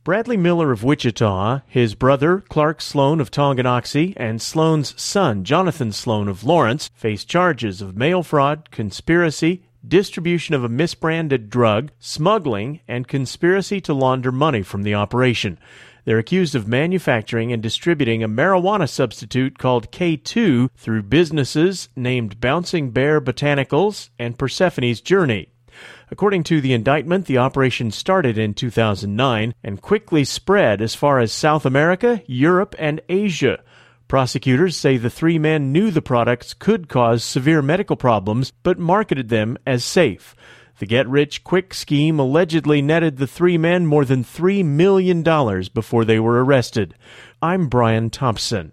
Bradley Miller of Wichita, his brother Clark Sloan of Tonganoxie, and Sloan's son Jonathan Sloan of Lawrence face charges of mail fraud, conspiracy, distribution of a misbranded drug, smuggling, and conspiracy to launder money from the operation. They're accused of manufacturing and distributing a marijuana substitute called K2 through businesses named Bouncing Bear Botanicals and Persephone's Journey. According to the indictment, the operation started in 2009 and quickly spread as far as South America, Europe, and Asia. Prosecutors say the three men knew the products could cause severe medical problems, but marketed them as safe. The get-rich-quick scheme allegedly netted the three men more than $3 million before they were arrested. I'm Brian Thompson.